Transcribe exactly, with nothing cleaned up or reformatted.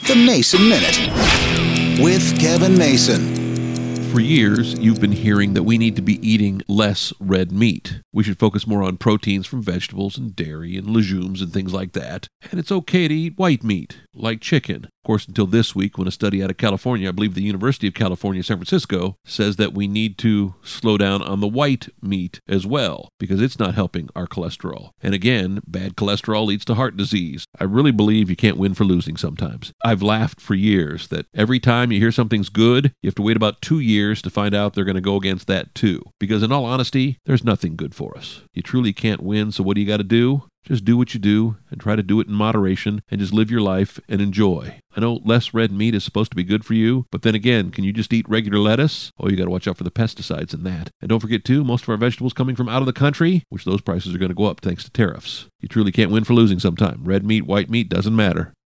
The Mason Minute with Kevin Mason. For years, you've been hearing that we need to be eating less red meat. We should focus more on proteins from vegetables and dairy and legumes and things like that. And it's okay to eat white meat, like chicken. Of course, until this week, when a study out of California, I believe the University of California, San Francisco, says that we need to slow down on the white meat as well, because it's not helping our cholesterol. And again, bad cholesterol leads to heart disease. I really believe you can't win for losing sometimes. I've laughed for years that every time you hear something's good, you have to wait about two years to find out they're going to go against that too. Because in all honesty, there's nothing good for us. You truly can't win, so what do you got to do? Just do what you do and try to do it in moderation and just live your life and enjoy. I know less red meat is supposed to be good for you, but then again, can you just eat regular lettuce? Oh, you got to watch out for the pesticides in that. And don't forget too, most of our vegetables coming from out of the country, which those prices are going to go up thanks to tariffs. You truly can't win for losing sometime. Red meat, white meat, doesn't matter.